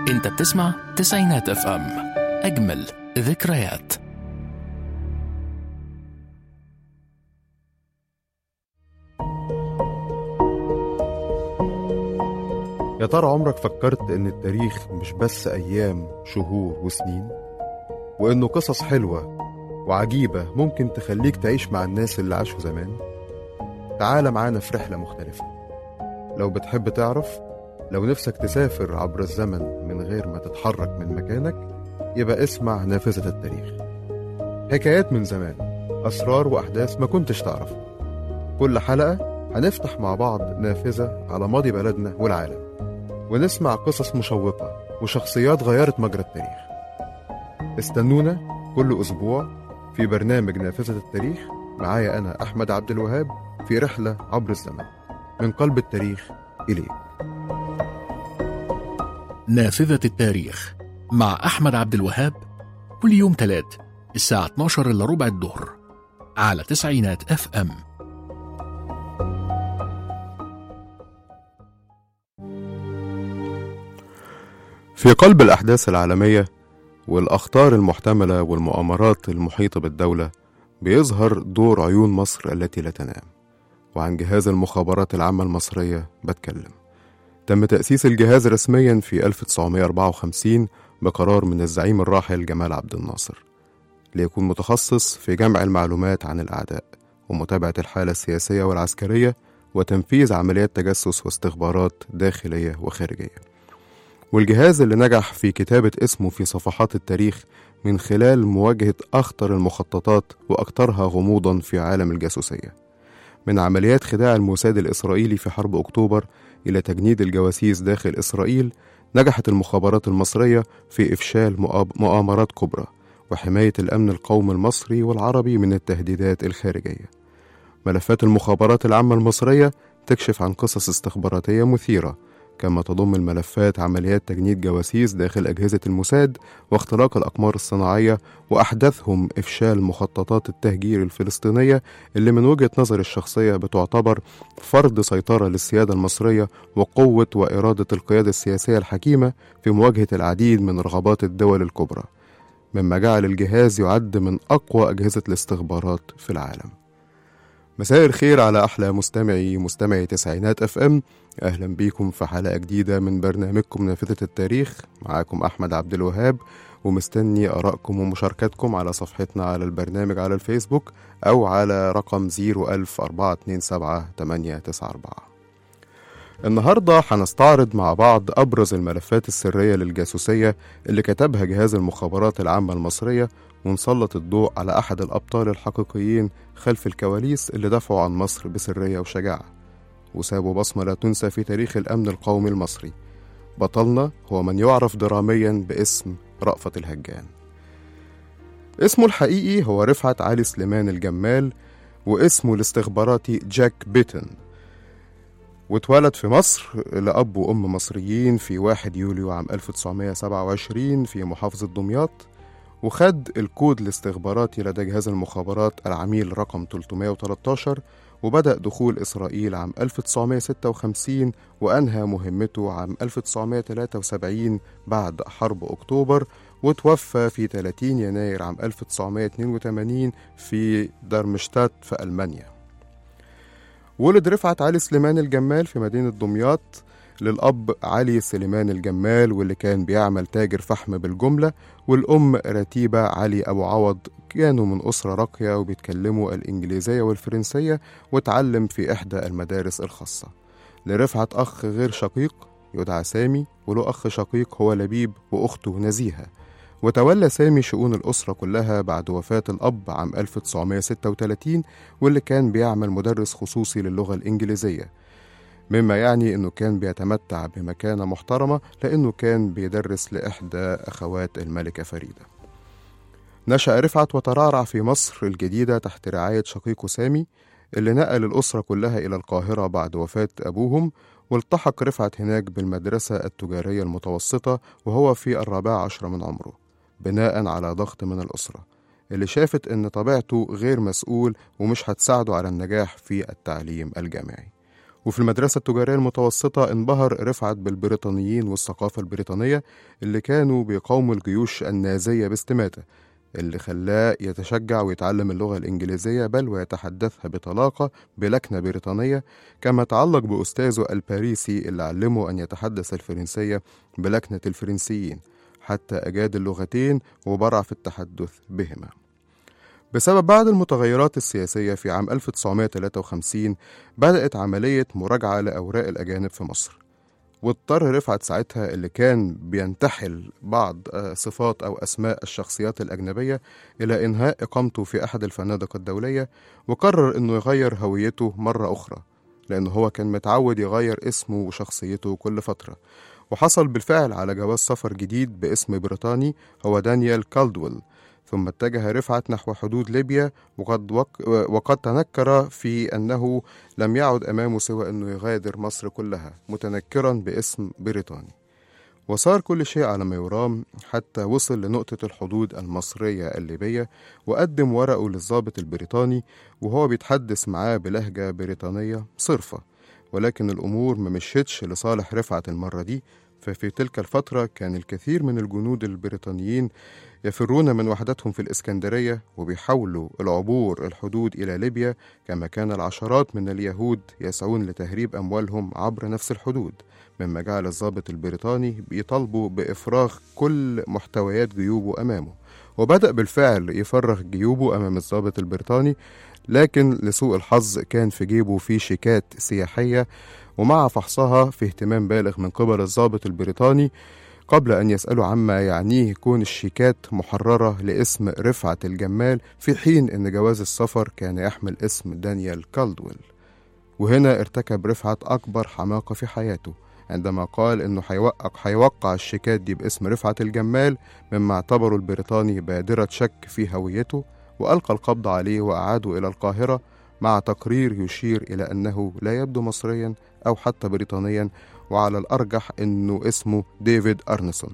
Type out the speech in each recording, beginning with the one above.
انت بتسمع تسعينات اف ام، اجمل ذكريات. يا ترى عمرك فكرت إن التاريخ مش بس أيام، شهور وسنين، وإنه قصص حلوة وعجيبة ممكن تخليك تعيش مع الناس اللي عاشوا زمان؟ تعال معانا في رحلة مختلفة. لو بتحب تعرف، لو نفسك تسافر عبر الزمن من غير ما تتحرك من مكانك، يبقى اسمع نافذة التاريخ. حكايات من زمان، أسرار وأحداث ما كنتش تعرفها. كل حلقة هنفتح مع بعض نافذة على ماضي بلدنا والعالم، ونسمع قصص مشوقة وشخصيات غيرت مجرى التاريخ. استنونا كل أسبوع في برنامج نافذة التاريخ، معايا أنا أحمد عبد الوهاب، في رحلة عبر الزمن من قلب التاريخ إليك. نافذة التاريخ مع أحمد عبد الوهاب، كل يوم تلات الساعة 12 إلا ربع الظهر على تسعينات اف ام. في قلب الأحداث العالمية والأخطار المحتملة والمؤامرات المحيطة بالدولة، بيظهر دور عيون مصر التي لا تنام. وعن جهاز المخابرات العامة المصرية بتكلم. تم تأسيس الجهاز رسميا في 1954 بقرار من الزعيم الراحل جمال عبد الناصر، ليكون متخصص في جمع المعلومات عن الأعداء ومتابعة الحالة السياسية والعسكرية وتنفيذ عمليات تجسس واستخبارات داخلية وخارجية. والجهاز اللي نجح في كتابة اسمه في صفحات التاريخ من خلال مواجهة أخطر المخططات وأكثرها غموضا في عالم الجاسوسية، من عمليات خداع الموساد الإسرائيلي في حرب أكتوبر إلى تجنيد الجواسيس داخل إسرائيل. نجحت المخابرات المصرية في إفشال مؤامرات كبرى وحماية الأمن القومي المصري والعربي من التهديدات الخارجية. ملفات المخابرات العامة المصرية تكشف عن قصص استخباراتية مثيرة، كما تضم الملفات عمليات تجنيد جواسيس داخل أجهزة الموساد واختراق الأقمار الصناعية، وأحدثهم إفشال مخططات التهجير الفلسطينية اللي من وجهة نظر الشخصية بتعتبر فرض سيطرة للسيادة المصرية وقوة وإرادة القيادة السياسية الحكيمة في مواجهة العديد من رغبات الدول الكبرى، مما جعل الجهاز يعد من أقوى أجهزة الاستخبارات في العالم. مساء الخير على أحلى مستمعي تسعينات اف ام. أهلا بيكم في حلقة جديدة من برنامجكم نافذة التاريخ. معاكم أحمد عبد الوهاب، ومستني آرائكم ومشاركتكم على صفحتنا على البرنامج على الفيسبوك أو على رقم 010427894. النهاردة هنستعرض مع بعض أبرز الملفات السرية للجاسوسية اللي كتبها جهاز المخابرات العامة المصرية، ونسلط الضوء على أحد الأبطال الحقيقيين خلف الكواليس اللي دافعوا عن مصر بسرية وشجاعة وسابوا بصمة لا تنسى في تاريخ الأمن القومي المصري. بطلنا هو من يعرف دراميا باسم رأفت الهجان. اسمه الحقيقي هو رفعت علي سليمان الجمال، واسمه الاستخباراتي جاك بيتن، واتولد في مصر لأب وأم مصريين في 1 يوليو عام 1927 في محافظة دمياط، وخد الكود الاستخباراتي لدى جهاز المخابرات العميل رقم 313، وبدأ دخول إسرائيل عام 1956 وأنهى مهمته عام 1973 بعد حرب أكتوبر، وتوفى في 30 يناير عام 1982 في دارمشتات في ألمانيا. ولد رفعت علي سليمان الجمال في مدينة دمياط للأب علي سليمان الجمال، واللي كان بيعمل تاجر فحم بالجملة، والأم رتيبة علي أبو عوض. كانوا من أسرة راقية وبيتكلموا الإنجليزية والفرنسية، وتعلم في إحدى المدارس الخاصة. لرفعت أخ غير شقيق يدعى سامي، وله أخ شقيق هو لبيب وأخته نزيهة. وتولى سامي شؤون الأسرة كلها بعد وفاة الأب عام 1936، واللي كان بيعمل مدرس خصوصي للغة الإنجليزية، مما يعني أنه كان بيتمتع بمكانة محترمة لأنه كان بيدرس لإحدى أخوات الملكة فريدة. نشأ رفعت وترعرع في مصر الجديدة تحت رعاية شقيقه سامي، اللي نقل الأسرة كلها إلى القاهرة بعد وفاة أبوهم، والتحق رفعت هناك بالمدرسة التجارية المتوسطة وهو في 14 من عمره، بناء على ضغط من الأسرة اللي شافت أن طبيعته غير مسؤول ومش هتساعده على النجاح في التعليم الجامعي. وفي المدرسة التجارية المتوسطة انبهر رفعت بالبريطانيين والثقافة البريطانية اللي كانوا بيقاوموا الجيوش النازية باستماتة، اللي خلاه يتشجع ويتعلم اللغة الإنجليزية بل ويتحدثها بطلاقة بلكنة بريطانية، كما تعلق بأستاذه الباريسي اللي علمه أن يتحدث الفرنسية بلكنة الفرنسيين، حتى أجاد اللغتين وبرع في التحدث بهما. بسبب بعض المتغيرات السياسية في عام 1953 بدأت عملية مراجعة لأوراق الأجانب في مصر، واضطر رفعت ساعتها اللي كان بينتحل بعض صفات أو أسماء الشخصيات الأجنبية إلى إنهاء إقامته في أحد الفنادق الدولية، وقرر إنه يغير هويته مرة أخرى لأنه هو كان متعود يغير اسمه وشخصيته كل فترة. وحصل بالفعل على جواز سفر جديد باسم بريطاني هو دانيال كالدويل، ثم اتجه رفعت نحو حدود ليبيا، وقد تنكر في أنه لم يعد أمامه سوى أنه يغادر مصر كلها متنكرا باسم بريطاني. وصار كل شيء على ما يرام حتى وصل لنقطة الحدود المصرية الليبية، وقدم ورقه للضابط البريطاني وهو بيتحدث معاه بلهجة بريطانية صرفة، ولكن الأمور ما مشيتش لصالح رفعت المرة دي. ففي تلك الفترة كان الكثير من الجنود البريطانيين يفرون من وحدتهم في الإسكندرية وبيحاولوا العبور الحدود إلى ليبيا، كما كان العشرات من اليهود يسعون لتهريب أموالهم عبر نفس الحدود، مما جعل الضابط البريطاني بيطالبوا بإفراغ كل محتويات جيوبه أمامه. وبدأ بالفعل يفرغ جيوبه أمام الضابط البريطاني، لكن لسوء الحظ كان في جيبه في شيكات سياحية، ومع فحصها في اهتمام بالغ من قبل الضابط البريطاني قبل أن يسألوا عما يعنيه كون الشيكات محررة لاسم رفعت الجمال، في حين أن جواز السفر كان يحمل اسم دانيال كالدويل. وهنا ارتكب رفعت أكبر حماقة في حياته عندما قال أنه هيوقع الشيكات دي باسم رفعت الجمال، مما اعتبره البريطاني بادرة شك في هويته، وألقى القبض عليه وأعاده إلى القاهرة مع تقرير يشير إلى أنه لا يبدو مصريا أو حتى بريطانيا، وعلى الأرجح أنه اسمه ديفيد أرنسون.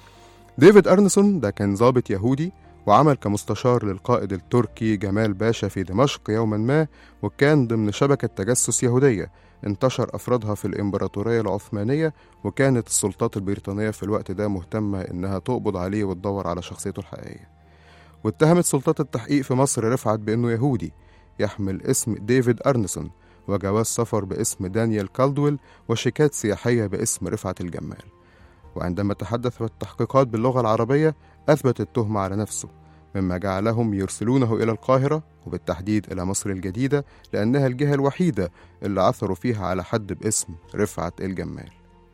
ديفيد أرنسون ده كان ضابط يهودي وعمل كمستشار للقائد التركي جمال باشا في دمشق يوما ما، وكان ضمن شبكة تجسس يهودية انتشر أفرادها في الإمبراطورية العثمانية، وكانت السلطات البريطانية في الوقت ده مهتمة إنها تقبض عليه وتدور على شخصيته الحقيقية. واتهمت سلطات التحقيق في مصر رفعت بأنه يهودي يحمل اسم ديفيد أرنسون، وجواز سفر باسم دانيال كالدويل، وشيكات سياحية باسم رفعت الجمال. وعندما تحدث التحقيقات باللغة العربية أثبت التهمة على نفسه، مما جعلهم يرسلونه إلى القاهرة وبالتحديد إلى مصر الجديدة، لأنها الجهة الوحيدة اللي عثروا فيها على حد باسم رفعت الجمال.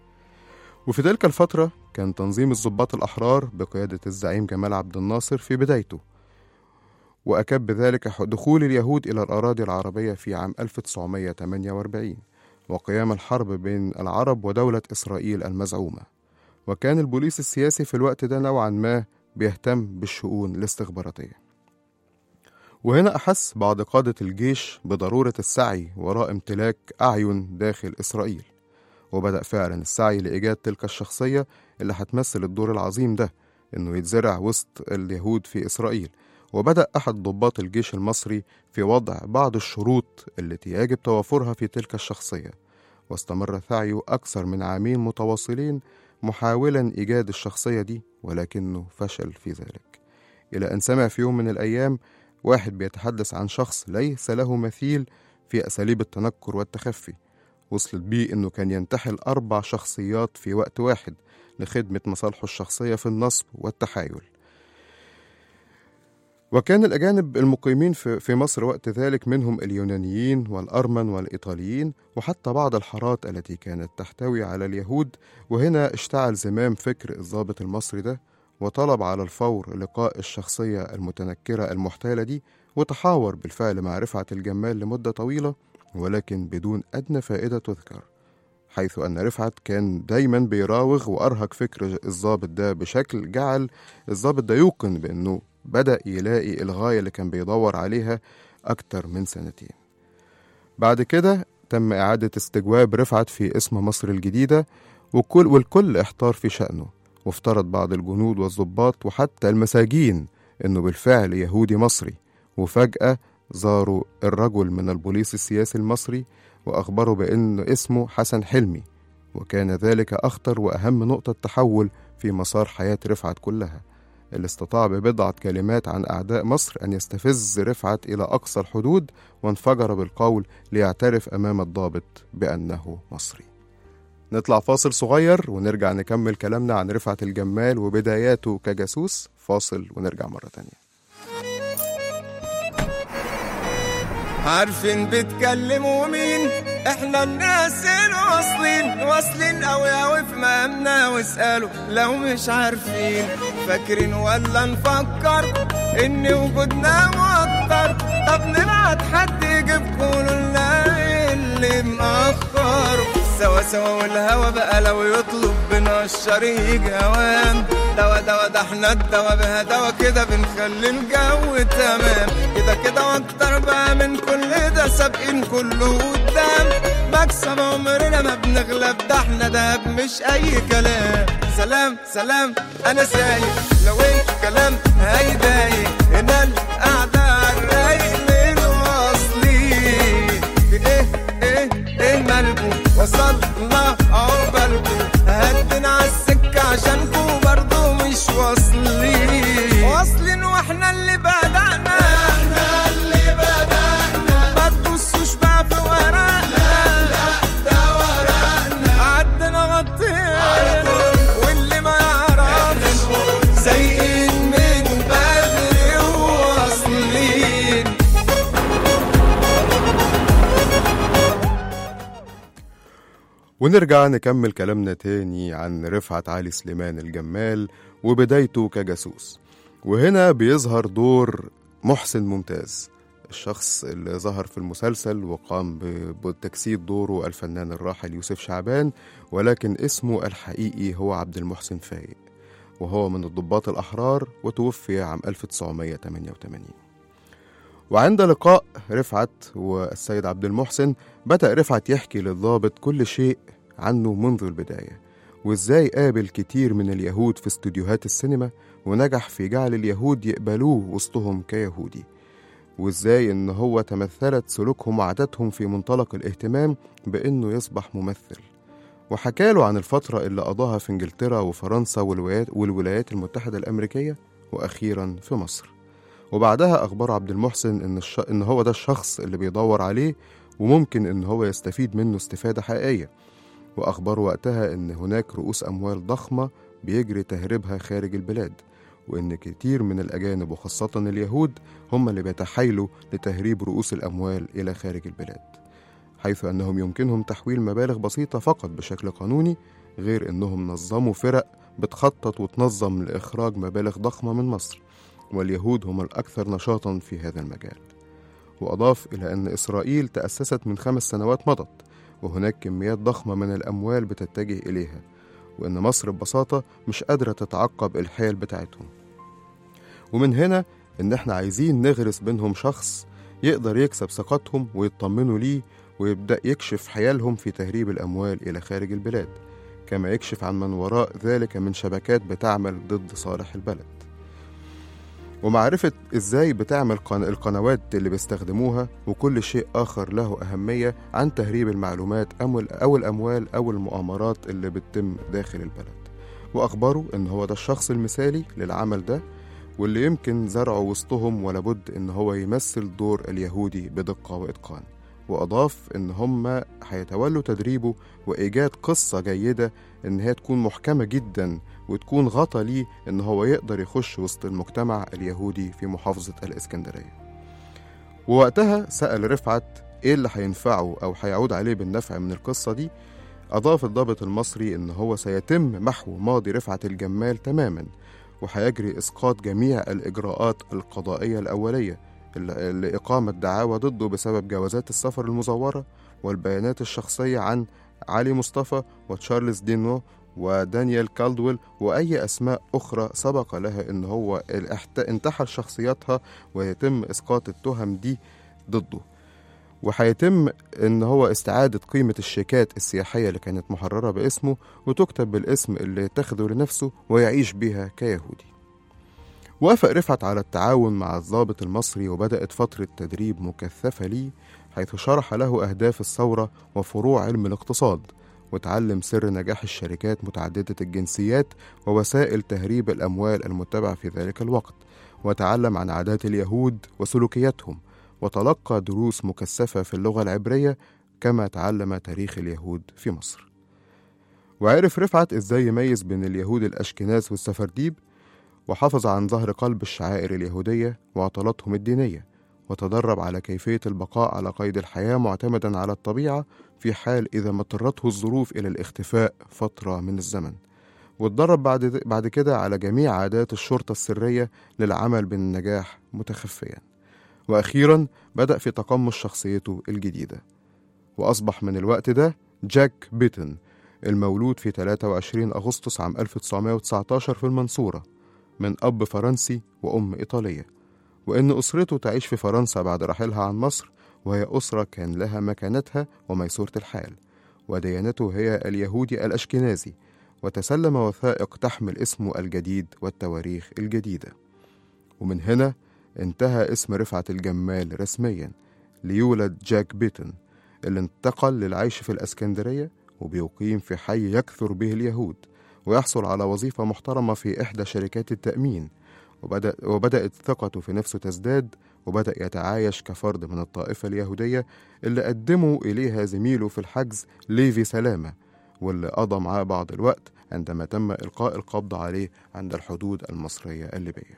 وفي تلك الفترة كان تنظيم الضباط الأحرار بقيادة الزعيم جمال عبد الناصر في بدايته، وأكب بذلك دخول اليهود إلى الأراضي العربية في عام 1948 وقيام الحرب بين العرب ودولة إسرائيل المزعومة. وكان البوليس السياسي في الوقت ده نوعا ما بيهتم بالشؤون الاستخباراتية. وهنا أحس بعض قادة الجيش بضرورة السعي وراء امتلاك أعين داخل إسرائيل، وبدأ فعلا السعي لإيجاد تلك الشخصية اللي هتمثل الدور العظيم ده، إنه يتزرع وسط اليهود في إسرائيل. وبدأ أحد ضباط الجيش المصري في وضع بعض الشروط التي يجب توافرها في تلك الشخصية، واستمر سعيه أكثر من عامين متواصلين محاولا إيجاد الشخصية دي، ولكنه فشل في ذلك، إلى أن سمع في يوم من الأيام واحد بيتحدث عن شخص ليس له مثيل في أساليب التنكر والتخفي، وصلت بيه أنه كان ينتحل 4 شخصيات في وقت واحد لخدمة مصالحه الشخصية في النصب والتحايل. وكان الأجانب المقيمين في مصر وقت ذلك منهم اليونانيين والأرمن والإيطاليين وحتى بعض الحارات التي كانت تحتوي على اليهود. وهنا اشتعل زمام فكر الضابط المصري ده، وطلب على الفور لقاء الشخصية المتنكرة المحتالة دي، وتحاور بالفعل مع رفعت الجمال لمدة طويلة، ولكن بدون أدنى فائدة تذكر، حيث أن رفعت كان دايما بيراوغ وأرهق فكر الضابط ده بشكل جعل الضابط ده يوقن بأنه بدأ يلاقي الغاية اللي كان بيدور عليها أكتر من 2 سنين. بعد كده تم إعادة استجواب رفعت في اسم مصر الجديدة، والكل احتار في شأنه، وافترض بعض الجنود والضباط وحتى المساجين أنه بالفعل يهودي مصري. وفجأة زاروا الرجل من البوليس السياسي المصري وأخبره بأن اسمه حسن حلمي، وكان ذلك أخطر وأهم نقطة تحول في مسار حياة رفعت كلها، اللي استطاع ببضعة كلمات عن أعداء مصر أن يستفز رفعت إلى أقصى الحدود، وانفجر بالقول ليعترف أمام الضابط بأنه مصري. نطلع فاصل صغير ونرجع نكمل كلامنا عن رفعت الجمال وبداياته كجاسوس. فاصل ونرجع مرة تانية. عارفين بتكلموا مين؟ احنا الناس واصلين قوي في مقامنا، واسألوا لو مش عارفين. فاكرين ولا نفكر ان وجودنا موتر؟ طب نبعت حد يجيبكوا لنا اللي مأخر. سوا والهوا بقى لو يطلب بنا الشر يجي هوام. دوا ده احنا الدوا بها دوا كده بنخلي الجو تمام. كده واكتر بقى من كل ده، سابقين كله قدام. مكسب عمرنا ما بنغلب، ده احنا دهب مش اي كلام. سلام انا سايق لو انت كلام هيضايق. هنا القعدة عالرايق من واصلين. ايه مالكم وصلنا عقبالكم؟ هدنا عالسكة عشانكم برضو مش واصلين واحنا اللي بدأنا. ما تبصوش بقى في ورقنا، لا ده ورقنا. عدنا غطينا واللي ما يعرفش سايقين من بدري وواصلين. ونرجع نكمل كلامنا تاني عن رفعت علي سليمان الجمال وبدايته كجاسوس. وهنا بيظهر دور محسن ممتاز، الشخص اللي ظهر في المسلسل وقام بتجسيد دوره الفنان الراحل يوسف شعبان، ولكن اسمه الحقيقي هو عبد المحسن فايق، وهو من الضباط الأحرار وتوفي عام 1988. وعند لقاء رفعت والسيد عبد المحسن بدأ رفعت يحكي للضابط كل شيء عنه منذ البداية، وإزاي قابل كتير من اليهود في استوديوهات السينما ونجح في جعل اليهود يقبلوه وسطهم كيهودي، وإزاي إن هو تمثلت سلوكهم وعاداتهم في منطلق الاهتمام بإنه يصبح ممثل. وحكاله عن الفترة اللي قضاها في إنجلترا وفرنسا والولايات المتحدة الأمريكية وأخيرا في مصر. وبعدها أخبر عبد المحسن إن هو ده الشخص اللي بيدور عليه وممكن إن هو يستفيد منه استفادة حقيقية. وأخبر وقتها إن هناك رؤوس أموال ضخمة بيجري تهريبها خارج البلاد، وإن كتير من الأجانب وخاصة اليهود هم اللي بيتحايلوا لتهريب رؤوس الأموال إلى خارج البلاد، حيث أنهم يمكنهم تحويل مبالغ بسيطة فقط بشكل قانوني، غير أنهم نظموا فرق بتخطط وتنظم لإخراج مبالغ ضخمة من مصر، واليهود هم الأكثر نشاطا في هذا المجال. وأضاف إلى أن إسرائيل تأسست من 5 سنوات مضت، وهناك كميات ضخمة من الأموال بتتجه إليها، وأن مصر ببساطة مش قادرة تتعقب الحيل بتاعتهم. ومن هنا إن إحنا عايزين نغرس بينهم شخص يقدر يكسب ثقتهم ويطمنوا ليه، ويبدأ يكشف حيالهم في تهريب الأموال إلى خارج البلاد، كما يكشف عن من وراء ذلك من شبكات بتعمل ضد صالح البلد. ومعرفة إزاي بتعمل القنوات اللي بيستخدموها وكل شيء آخر له أهمية عن تهريب المعلومات أو الأموال أو المؤامرات اللي بتتم داخل البلد. وأخبروا إن هو ده الشخص المثالي للعمل ده، واللي يمكن زرعه وسطهم ولابد إن هو يمثل دور اليهودي بدقة وإتقان. وأضاف إن هم هيتولوا تدريبه وإيجاد قصة جيدة إن هي تكون محكمة جدا وتكون غطى ليه إن هو يقدر يخش وسط المجتمع اليهودي في محافظة الإسكندرية. ووقتها سأل رفعت إيه اللي هينفعه أو هيعود عليه بالنفع من القصة دي. أضاف الضابط المصري إن هو سيتم محو ماضي رفعت الجمال تماما، وهيجري إسقاط جميع الإجراءات القضائية الأولية لإقامة دعاوى ضده بسبب جوازات السفر المزورة والبيانات الشخصية عن علي مصطفى وتشارلز دينو ودانيال كالدويل وأي أسماء أخرى سبق لها إن هو انتحل شخصياتها، ويتم إسقاط التهم دي ضده. وهيتم إن هو استعادة قيمة الشيكات السياحية اللي كانت محررة باسمه وتكتب بالاسم اللي اتخذه لنفسه ويعيش بها كيهودي. وافق رفعت على التعاون مع الضابط المصري، وبدأت فترة تدريب مكثفة ليه، حيث شرح له أهداف الثورة وفروع علم الاقتصاد، وتعلم سر نجاح الشركات متعددة الجنسيات ووسائل تهريب الأموال المتبعة في ذلك الوقت، وتعلم عن عادات اليهود وسلوكياتهم، وتلقى دروس مكثفة في اللغة العبرية، كما تعلم تاريخ اليهود في مصر. وعرف رفعت إزاي يميز بين اليهود الأشكناز والسفرديب، وحافظ عن ظهر قلب الشعائر اليهودية وعطلاتهم الدينية، وتدرب على كيفية البقاء على قيد الحياة معتمدا على الطبيعة في حال إذا ما اضطرته الظروف إلى الاختفاء فترة من الزمن. واتدرب بعد كده على جميع عادات الشرطة السرية للعمل بالنجاح متخفيا. وأخيرا بدأ في تقمص شخصيته الجديدة، وأصبح من الوقت ده جاك بيتن، المولود في 23 أغسطس عام 1919 في المنصورة، من أب فرنسي وأم إيطالية، وإن أسرته تعيش في فرنسا بعد رحيلها عن مصر، وهي أسرة كان لها مكانتها وميسورة الحال، وديانته هي اليهودي الأشكنازي، وتسلم وثائق تحمل اسمه الجديد والتواريخ الجديدة. ومن هنا انتهى اسم رفعت الجمال رسميا، ليولد جاك بيتن، اللي انتقل للعيش في الأسكندرية، وبيقيم في حي يكثر به اليهود، ويحصل على وظيفة محترمة في إحدى شركات التأمين، وبدأت ثقته في نفسه تزداد، وبدأ يتعايش كفرد من الطائفة اليهودية اللي قدموا إليها زميله في الحجز ليفي سلامة، واللي قضى معاه بعض الوقت عندما تم إلقاء القبض عليه عند الحدود المصرية الليبية.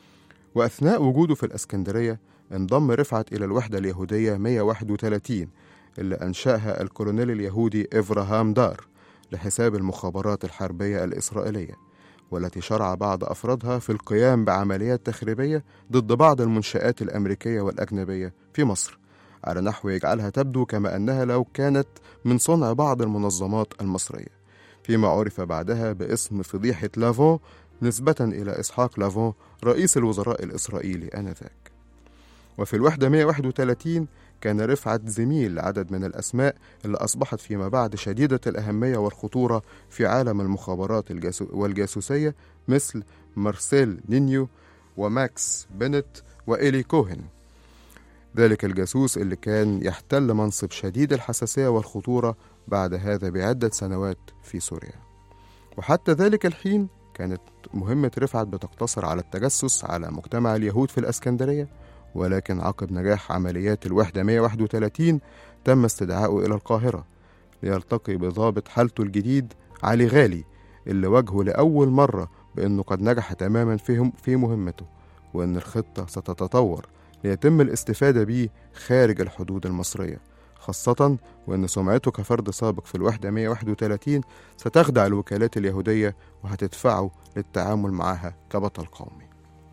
وأثناء وجوده في الأسكندرية انضم رفعت إلى الوحدة اليهودية 131 اللي أنشأها الكولونيل اليهودي إفراهام دار لحساب المخابرات الحربية الإسرائيلية، والتي شرع بعض أفرادها في القيام بعمليات تخريبية ضد بعض المنشآت الأمريكية والأجنبية في مصر، على نحو يجعلها تبدو كما أنها لو كانت من صنع بعض المنظمات المصرية، فيما عرف بعدها باسم فضيحة لافون، نسبة إلى إسحاق لافون رئيس الوزراء الإسرائيلي آنذاك. وفي الوحدة 131 كان رفعت زميل لعدد من الأسماء اللي أصبحت فيما بعد شديدة الأهمية والخطورة في عالم المخابرات والجاسوسية، مثل مارسيل نينيو وماكس بنت وإيلي كوهن، ذلك الجاسوس اللي كان يحتل منصب شديد الحساسية والخطورة بعد هذا بعدة سنوات في سوريا. وحتى ذلك الحين كانت مهمة رفعت بتقتصر على التجسس على مجتمع اليهود في الأسكندرية، ولكن عقب نجاح عمليات الوحدة 131 تم استدعائه إلى القاهرة ليلتقي بضابط حالته الجديد علي غالي، اللي واجهه لأول مرة بأنه قد نجح تماما في مهمته، وأن الخطة ستتطور ليتم الاستفادة به خارج الحدود المصرية، خاصة وأن سمعته كفرد سابق في الوحدة 131 ستخدع الوكالات اليهودية وهتدفعه للتعامل معها كبطل قومي.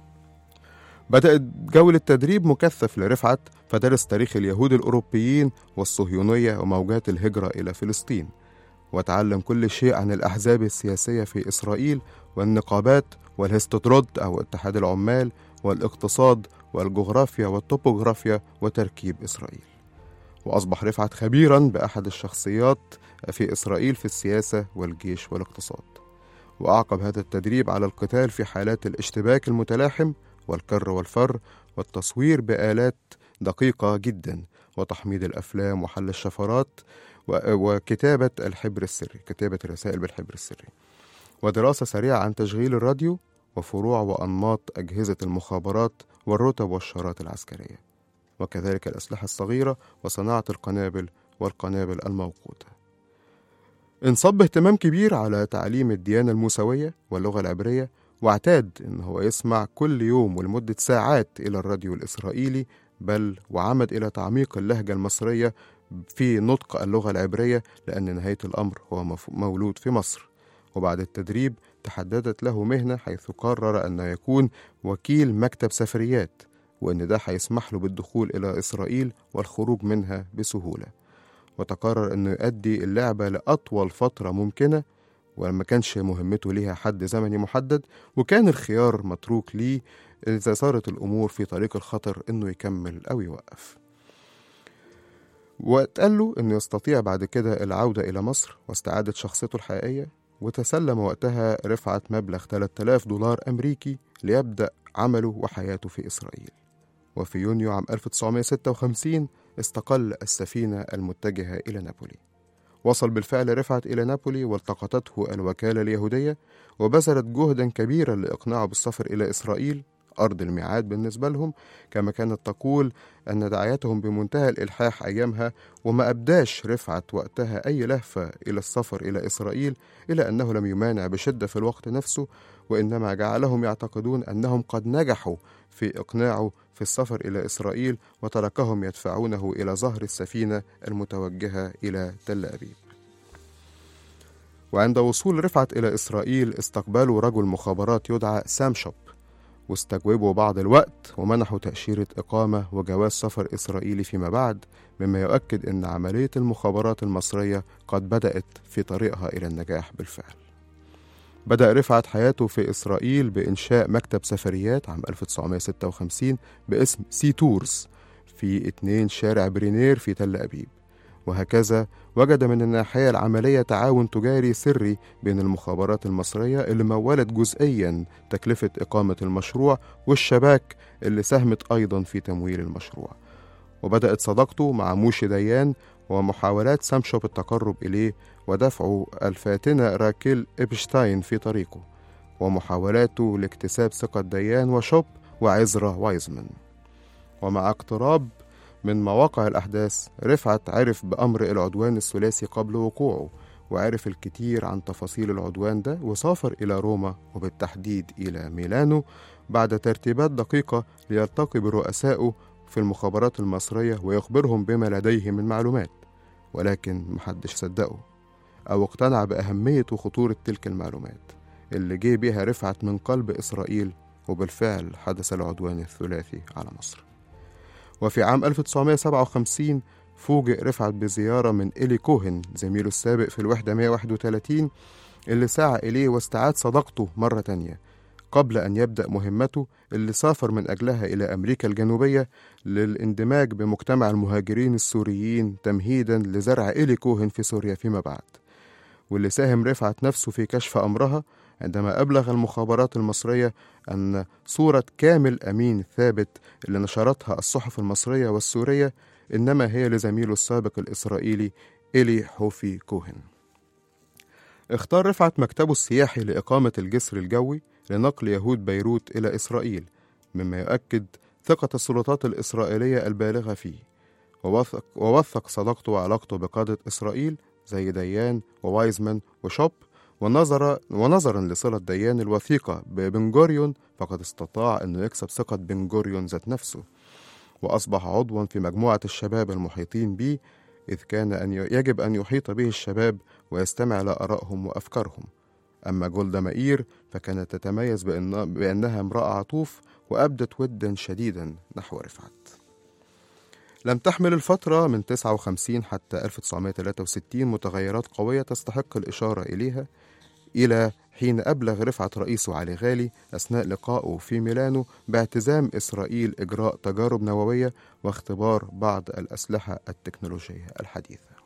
بدأت جولة تدريب مكثف لرفعت، فدرس تاريخ اليهود الأوروبيين والصهيونية وموجات الهجرة إلى فلسطين، وتعلم كل شيء عن الأحزاب السياسية في إسرائيل والنقابات والهستدرود أو اتحاد العمال والاقتصاد والجغرافيا والطوبوغرافيا وتركيب إسرائيل. وأصبح رفعت خبيرا بأحد الشخصيات في إسرائيل في السياسة والجيش والاقتصاد. وأعقب هذا التدريب على القتال في حالات الاشتباك المتلاحم والكر والفر، والتصوير بآلات دقيقة جدا، وتحميض الأفلام وحل الشفرات، وكتابة الحبر السري، كتابة الرسائل بالحبر السري، ودراسة سريعة عن تشغيل الراديو وفروع وأنماط أجهزة المخابرات والرتب والشارات العسكرية، وكذلك الأسلحة الصغيرة وصناعة القنابل والقنابل الموقوتة. انصب اهتمام كبير على تعليم الديانة الموسوية واللغة العبرية، واعتاد إن هو يسمع كل يوم ولمدة ساعات إلى الراديو الإسرائيلي، بل وعمد إلى تعميق اللهجة المصرية في نطق اللغة العبرية، لأن نهاية الأمر هو مولود في مصر. وبعد التدريب تحددت له مهنة، حيث قرر أن يكون وكيل مكتب سفريات، وأن ده هيسمح له بالدخول إلى إسرائيل والخروج منها بسهولة. وتقرر أنه يؤدي اللعبة لأطول فترة ممكنة، ولما كانش مهمته ليها حد زمني محدد، وكان الخيار متروك ليه إذا صارت الأمور في طريق الخطر أنه يكمل أو يوقف. وقال له أنه يستطيع بعد كده العودة إلى مصر واستعادة شخصيته الحقيقية. وتسلم وقتها رفعت مبلغ $3000 أمريكي ليبدأ عمله وحياته في إسرائيل. وفي يونيو عام 1956 استقل السفينة المتجهة إلى نابولي. وصل بالفعل رفعت إلى نابولي والتقطته الوكالة اليهودية، وبذلت جهدا كبيرا لإقناعه بالسفر إلى إسرائيل أرض الميعاد بالنسبة لهم، كما كانت تقول أن دعايتهم بمنتهى الإلحاح أيامها، وما أبداش رفعت وقتها أي لهفة إلى السفر إلى إسرائيل، إلا أنه لم يمانع بشدة في الوقت نفسه، وإنما جعلهم يعتقدون أنهم قد نجحوا في إقناعه في السفر إلى إسرائيل، وتركهم يدفعونه إلى ظهر السفينة المتوجهة إلى تل أبيب. وعند وصول رفعت إلى إسرائيل استقبلوا رجل مخابرات يدعى سام شوب، واستجوبوا بعض الوقت ومنحوا تأشيرة إقامة وجواز سفر إسرائيلي فيما بعد، مما يؤكد أن عملية المخابرات المصرية قد بدأت في طريقها إلى النجاح بالفعل. بدأ رفعت حياته في إسرائيل بإنشاء مكتب سفريات عام 1956 باسم سي تورز في 2 شارع برينير في تل أبيب، وهكذا وجد من الناحية العملية تعاون تجاري سري بين المخابرات المصرية اللي مولت جزئيا تكلفة إقامة المشروع، والشباك اللي ساهمت أيضا في تمويل المشروع. وبدأت صداقته مع موشي ديان ومحاولات سام شوب التقرب إليه ودفعه الفاتنة راكيل إبشتاين في طريقه، ومحاولاته لاكتساب ثقة ديان وشوب وعزرا وايزمان. ومع اقتراب من مواقع الأحداث رفعت عرف بأمر العدوان الثلاثي قبل وقوعه، وعرف الكثير عن تفاصيل العدوان ده، وسافر إلى روما وبالتحديد إلى ميلانو بعد ترتيبات دقيقة ليلتقي برؤسائه في المخابرات المصرية ويخبرهم بما لديه من معلومات، ولكن محدش صدقه أو اقتنع بأهمية وخطورة تلك المعلومات اللي جه بها رفعت من قلب إسرائيل، وبالفعل حدث العدوان الثلاثي على مصر. وفي عام 1957 فوجئ رفعت بزيارة من إلي كوهن زميله السابق في الوحدة 131 اللي سعى إليه واستعاد صداقته مرة تانية قبل أن يبدأ مهمته اللي سافر من أجلها إلى أمريكا الجنوبية للاندماج بمجتمع المهاجرين السوريين تمهيدا لزرع إلي كوهن في سوريا فيما بعد، واللي ساهم رفعت نفسه في كشف أمرها عندما أبلغ المخابرات المصرية أن صورة كامل أمين ثابت اللي نشرتها الصحف المصرية والسورية إنما هي لزميله السابق الإسرائيلي إلي حوفي كوهن. اختار رفعت مكتبه السياحي لإقامة الجسر الجوي لنقل يهود بيروت إلى إسرائيل، مما يؤكد ثقة السلطات الإسرائيلية البالغة فيه، ووثق صداقته وعلاقته بقادة إسرائيل زي ديان ووايزمان وشوب، ونظرا لصلة ديان الوثيقة ببن غوريون فقد استطاع أنه يكسب ثقة بن غوريون ذات نفسه، وأصبح عضوا في مجموعة الشباب المحيطين به، إذ كان يجب أن يحيط به الشباب ويستمع لآرائهم وأفكارهم. أما جولدا مائير فكانت تتميز بأنها امرأة عطوف وأبدت ودا شديدا نحو رفعت. لم تحمل الفترة من 59 حتى 1963 متغيرات قوية تستحق الإشارة إليها، إلى حين أبلغ رفعت رئيسه علي غالي أثناء لقائه في ميلانو باعتزام إسرائيل إجراء تجارب نووية واختبار بعض الأسلحة التكنولوجية الحديثة.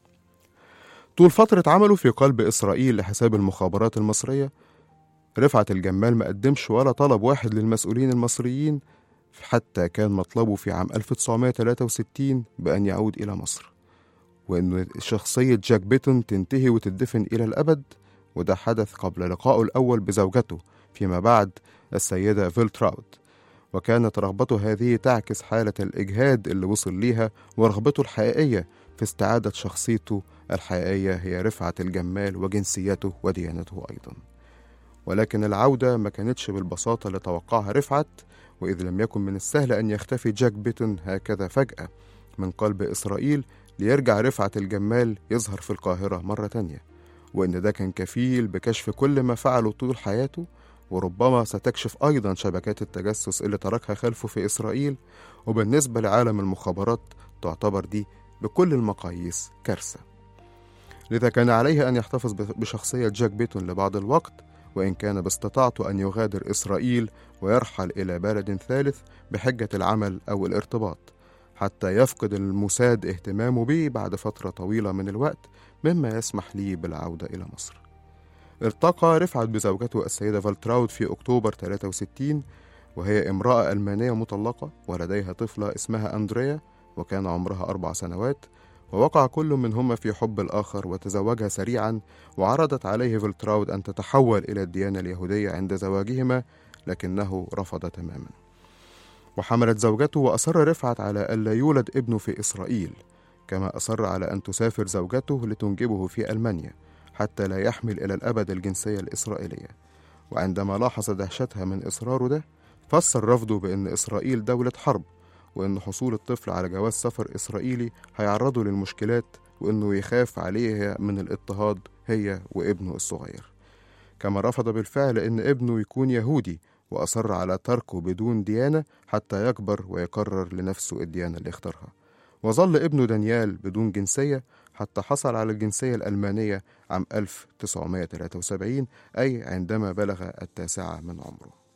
طول فترة عمله في قلب إسرائيل لحساب المخابرات المصرية، رفعت الجمال ما قدمش ولا طلب واحد للمسؤولين المصريين، حتى كان مطلبه في عام 1963 بأن يعود إلى مصر، وأن شخصية جاك بيتون تنتهي وتدفن إلى الأبد، وده حدث قبل لقائه الأول بزوجته فيما بعد السيدة فيلتراوت، وكانت رغبته هذه تعكس حالة الإجهاد اللي وصل ليها ورغبته الحقيقية في استعادة شخصيته الحقيقية هي رفعت الجمال وجنسيته وديانته أيضا. ولكن العودة ما كانتش بالبساطة اللي توقعها رفعت، وإذ لم يكن من السهل أن يختفي جاك بيتون هكذا فجأة من قلب إسرائيل ليرجع رفعت الجمال يظهر في القاهرة مرة تانية، وإن ده كان كفيل بكشف كل ما فعله طول حياته، وربما ستكشف أيضا شبكات التجسس اللي تركها خلفه في إسرائيل. وبالنسبة لعالم المخابرات تعتبر دي بكل المقاييس كارثة. لذا كان عليه أن يحتفظ بشخصية جاك بيتون لبعض الوقت، وإن كان باستطاعته أن يغادر إسرائيل ويرحل إلى بلد ثالث بحجة العمل أو الارتباط، حتى يفقد الموساد اهتمامه به بعد فترة طويلة من الوقت، مما يسمح لي بالعودة إلى مصر. التقى رفعت بزوجته السيدة فالتراود في أكتوبر 63، وهي امرأة ألمانية مطلقة ولديها طفلة اسمها أندريا وكان عمرها 4 سنوات، ووقع كل منهما في حب الآخر وتزوجها سريعا، وعرضت عليه فولتراود أن تتحول إلى الديانة اليهودية عند زواجهما، لكنه رفض تماما. وحملت زوجته، وأصر رفعت على ألا يولد ابنه في إسرائيل، كما أصر على أن تسافر زوجته لتنجبه في ألمانيا حتى لا يحمل إلى الأبد الجنسية الإسرائيلية. وعندما لاحظ دهشتها من إصراره ده، فسر رفضه بأن إسرائيل دولة حرب، وأن حصول الطفل على جواز سفر إسرائيلي هيعرضه للمشكلات، وأنه يخاف عليها من الاضطهاد هي وابنه الصغير. كما رفض بالفعل أن ابنه يكون يهودي، وأصر على تركه بدون ديانة حتى يكبر ويقرر لنفسه الديانة اللي اختارها. وظل ابنه دانيال بدون جنسية حتى حصل على الجنسية الألمانية عام 1973، أي عندما بلغ 9 من عمره.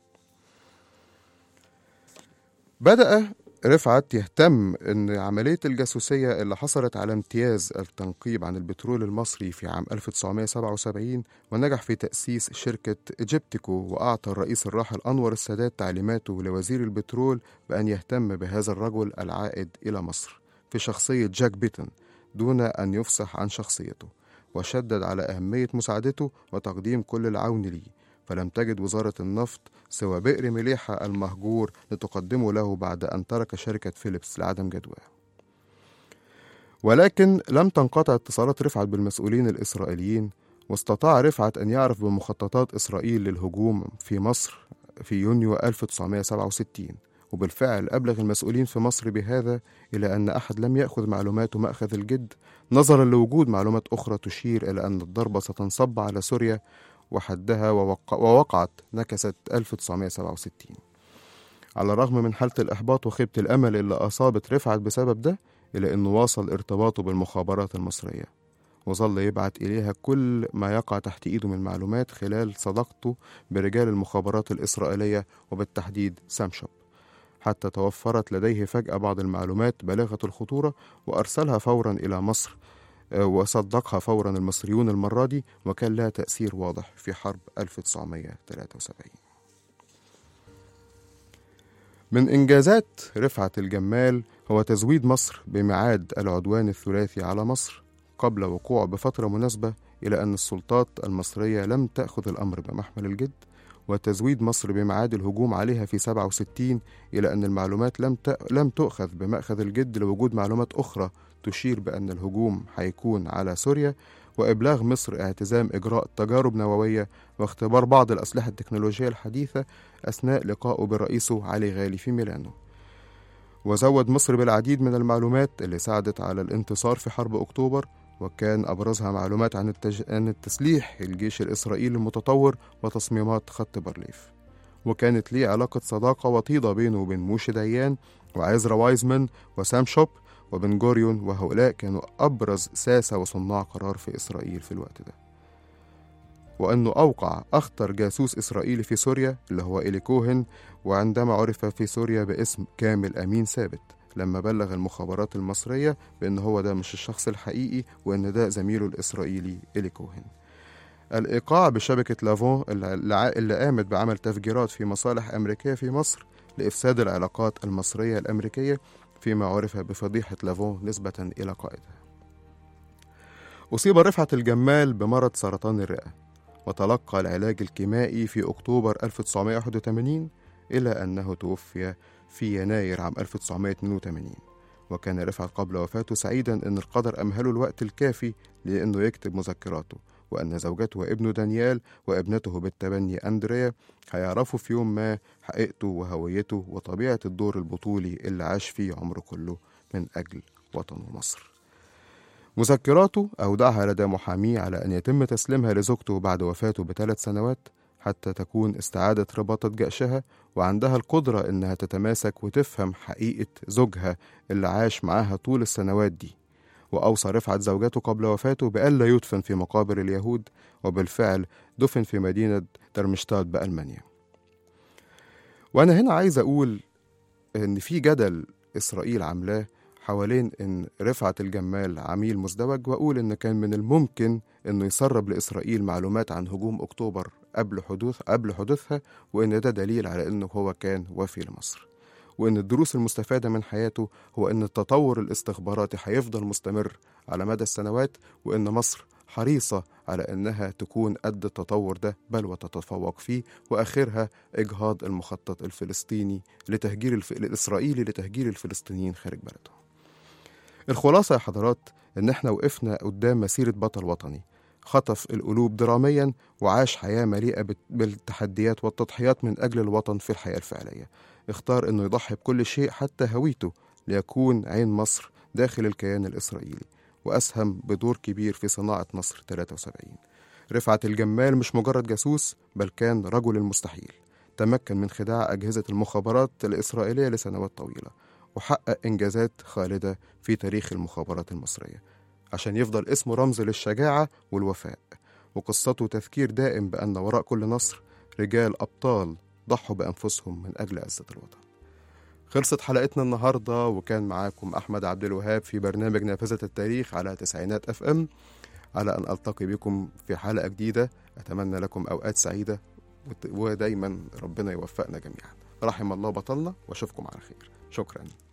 بدأ رفعت يهتم أن عملية الجاسوسية اللي حصلت على امتياز التنقيب عن البترول المصري في عام 1977، ونجح في تأسيس شركة إيجيبتيكو، وأعطى الرئيس الراحل أنور السادات تعليماته لوزير البترول بأن يهتم بهذا الرجل العائد إلى مصر في شخصية جاك بيتن دون أن يفصح عن شخصيته، وشدد على أهمية مساعدته وتقديم كل العون ليه. فلم تجد وزارة النفط سوى بئر مليحة المهجور لتقدمه له بعد أن ترك شركة فيليبس لعدم جدواه. ولكن لم تنقطع اتصالات رفعت بالمسؤولين الإسرائيليين، واستطاع رفعت أن يعرف بمخططات إسرائيل للهجوم في مصر في يونيو 1967، وبالفعل أبلغ المسؤولين في مصر بهذا، إلى أن أحد لم يأخذ معلوماته مأخذ الجد، نظرا لوجود معلومات أخرى تشير إلى أن الضربة ستنصب على سوريا وحدها، ووقعت نكسة 1967. على الرغم من حالة الإحباط وخيبة الأمل اللي أصابت رفعت بسبب ده، إلى أنه واصل ارتباطه بالمخابرات المصرية، وظل يبعت إليها كل ما يقع تحت إيده من معلومات خلال صداقته برجال المخابرات الإسرائيلية، وبالتحديد سام شوب، حتى توفرت لديه فجأة بعض المعلومات بالغة الخطورة، وأرسلها فورا إلى مصر، وصدقها فورا المصريون المرة دي، وكان لها تأثير واضح في حرب 1973. من إنجازات رفعت الجمال هو تزويد مصر بميعاد العدوان الثلاثي على مصر قبل وقوعه بفترة مناسبة، إلى أن السلطات المصرية لم تأخذ الأمر بمحمل الجد، وتزويد مصر بميعاد الهجوم عليها في 67، إلى أن المعلومات لم تؤخذ بمأخذ الجد لوجود معلومات أخرى تشير بأن الهجوم هيكون على سوريا، وإبلاغ مصر اعتزام إجراء تجارب نووية واختبار بعض الأسلحة التكنولوجية الحديثة أثناء لقائه برئيسه علي غالي في ميلانو. وزود مصر بالعديد من المعلومات اللي ساعدت على الانتصار في حرب أكتوبر، وكان أبرزها معلومات عن التسليح الجيش الإسرائيلي المتطور وتصميمات خط بارليف. وكانت ليه علاقة صداقة وطيدة بينه وبين موشي ديان وعزرا وايزمان وسام شوب وبن جوريون، وهؤلاء كانوا أبرز ساسة وصناع قرار في إسرائيل في الوقت ده. وأنه أوقع أخطر جاسوس إسرائيلي في سوريا اللي هو إيلي كوهن، وعندما عرف في سوريا باسم كامل أمين ثابت، لما بلغ المخابرات المصرية بأن هو ده مش الشخص الحقيقي، وأن ده زميله الإسرائيلي إيلي كوهن. الإيقاع بشبكة لافون اللي قامت بعمل تفجيرات في مصالح أمريكية في مصر لإفساد العلاقات المصرية الأمريكية، فيما عرف بفضيحة لافون نسبة إلى قائدها. أصيب رفعت الجمال بمرض سرطان الرئة، وتلقى العلاج الكيمائي في أكتوبر 1981، إلى أنه توفي في يناير عام 1982. وكان رفعت قبل وفاته سعيدا أن القدر أمهله الوقت الكافي لأنه يكتب مذكراته، وأن زوجته وابنه دانيال وابنته بالتبني أندريا هيعرفوا في يوم ما حقيقته وهويته وطبيعة الدور البطولي اللي عاش فيه عمره كله من أجل وطنه مصر. مذكراته أودعها لدى محاميه على أن يتم تسليمها لزوجته بعد وفاته ب3 سنوات، حتى تكون استعادت رباطة جأشها وعندها القدرة إنها تتماسك وتفهم حقيقة زوجها اللي عاش معاها طول السنوات دي. وأوصى رفعت زوجته قبل وفاته بألا يدفن في مقابر اليهود، وبالفعل دفن في مدينة درمشتاد بألمانيا. وأنا هنا عايز أقول إن في جدل إسرائيل عاملاه حوالين إن رفعت الجمال عميل مزدوج، وأقول إن كان من الممكن إنه يسرب لإسرائيل معلومات عن هجوم أكتوبر قبل حدوثها، وإن ده دليل على إنه هو كان وفي لمصر. وإن الدروس المستفادة من حياته هو إن التطور الاستخباراتي هيفضل مستمر على مدى السنوات، وإن مصر حريصة على إنها تكون قد التطور ده بل وتتفوق فيه، وآخرها إجهاض المخطط الفلسطيني الإسرائيلي لتهجير الفلسطينيين خارج بلدهم. الخلاصة يا حضرات إن إحنا وقفنا قدام مسيرة بطل وطني خطف القلوب دراميا وعاش حياة مليئة بالتحديات والتضحيات من أجل الوطن في الحياة الفعلية. اختار إنه يضحي بكل شيء حتى هويته ليكون عين مصر داخل الكيان الإسرائيلي، وأسهم بدور كبير في صناعة نصر 73. رفعت الجمال مش مجرد جاسوس، بل كان رجل المستحيل. تمكن من خداع أجهزة المخابرات الإسرائيلية لسنوات طويلة، وحقق إنجازات خالدة في تاريخ المخابرات المصرية عشان يفضل اسمه رمز للشجاعة والوفاء، وقصته تذكير دائم بأن وراء كل نصر رجال أبطال ضحوا بأنفسهم من أجل عزة الوطن. خلصت حلقتنا النهاردة، وكان معاكم أحمد عبد الوهاب في برنامج نافذة التاريخ على 90 FM. على أن ألتقي بكم في حلقة جديدة، أتمنى لكم أوقات سعيدة، ودايما ربنا يوفقنا جميعا. رحم الله بطلنا، وأشوفكم على خير. شكرا.